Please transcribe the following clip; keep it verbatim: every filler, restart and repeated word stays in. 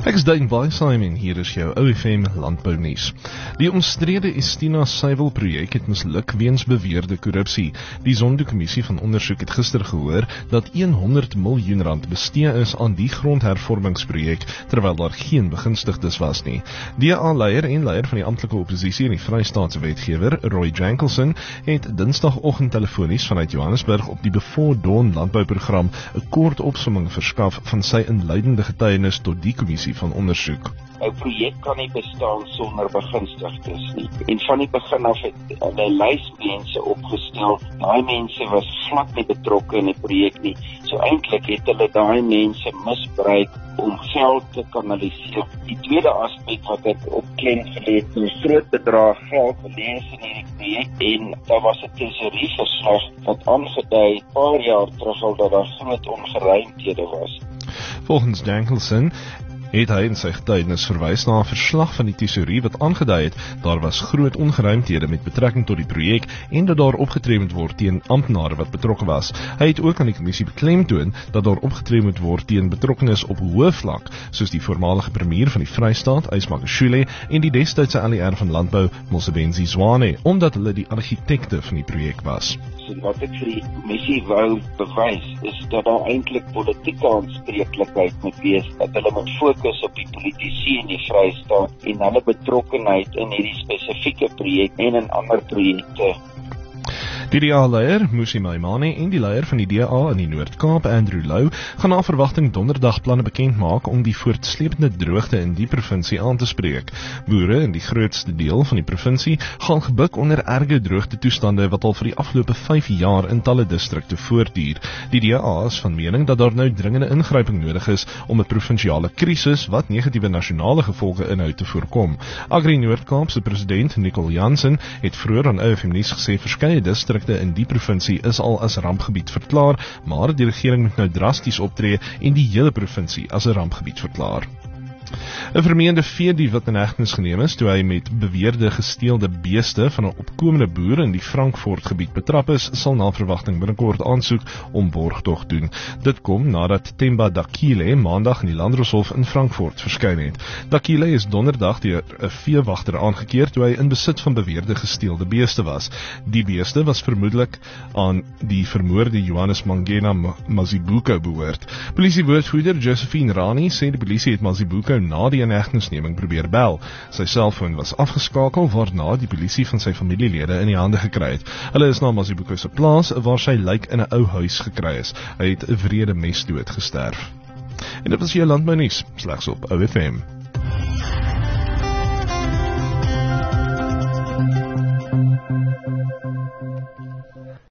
Ek is Dane Bysheim en hier is jou O F M Landbou Nuus. Die omstrede Estina suiwelprojek het misluk weens beweerde korrupsie. Die Zondo-kommissie van ondersoek het gister gehoor dat honderd miljoen rand bestee is aan die grondhervormingsprojek, terwyl daar geen begunstigdes was nie. D A-leier en leier van die amptelike oppositie en die Vrystaatse wetgewer, Roy Jankelson, het dinsdagoggend telefonies vanuit Johannesburg op die Before Dawn landbouprogram 'n kort opsomming verskaf van sy inleidende getuienis tot die kommissie van ondersoek. 'n projek kan nie bestaan sonder begunstigdes nie. En van die begin af het hulle 'n lys mense opgestel. Daai mense was glad nie betrokke in die projek nie. So eintlik het hulle daai mense misbruik om geld te kanaliseer. Die tweede aspek wat ek op klem gelê het, 'n groot bedrag geld gelees in hierdie projek, en daar was 'n tesourieverslag wat aangedui 'n paar jaar terug al dat daar groot ongeruimthede was. Volgens Jankelson het hy in sy getuienis verwys na 'n verslag van die tesourie wat aangedui het daar was groot ongeruimthede met betrekking tot die projek en dat daar opgetree moet word teen amptenare wat betrokke was. Hy het ook aan die kommissie beklemtoon dat daar opgetree moet word teen betrokkenes op hoë vlak, soos die voormalige premier van die Vrystaat, Ys Magashule, en die destydse L E R van Landbou, Mosebenzi Zwane, omdat hulle die argitekte van die projek was. En wat ek vir die kommissie wou bewys, is dat daar eintlik politieke aanspreeklikheid moet wees, dat hulle moet fokus op die politici in die Vrystaat en hulle betrokkenheid in hierdie spesifieke projek en in ander projekte. Die D A-leier, Musi Maimane, en die leier van die D A in die Noord-Kaap, Andrew Louw, gaan na verwagting donderdag planne bekend maak om die voortsleepende droogte in die provinsie aan te spreek. Boere in die grootste deel van die provinsie gaan gebuk onder erge droogte toestande wat al vir die afgelope vyf jaar in talle distrikte voortduur. Die D A is van mening dat daar nou dringende ingryping nodig is om 'n provinsiale krisis wat negatiewe nasionale gevolge inhou te voorkom. Agri Noord-Kaap se president, Nicole Jansen, het vroeër aan O F M Nuus gesê verskeie distrikte in die provinsie is al as rampgebied verklaar, maar die regering moet nou drasties optree en die hele provinsie as 'n rampgebied verklaar. 'n Vermeende veedief wat in hegtenis geneem is toe hy met beweerde gesteelde beeste van 'n opkomende boer in die Frankfort gebied betrap is, sal na verwagting binnekort aansoek om borgtog doen. Dit kom nadat Themba Dakile maandag in die Landdroshof in Frankfort verskyn het. Dakile is donderdag deur 'n veewagter aangekeer toe hy in besit van beweerde gesteelde beeste was. Die beeste was vermoedelik aan die vermoorde Johannes Mangena Mazibuko behoort. Polisiewoordvoerder Josephine Rani sê die polisie het Mazibuko na die inhegtenisneming probeer bel. Sy selfoon was afgeskakel, waarna die polisie van sy familielede in die hande gekry het. Hulle is na Mazibuko se plaas waar sy lijk in 'n ou huis gekry is. Hy het 'n wrede mesdood gesterf. En dit was jou landbou nuus, slegs op O F M.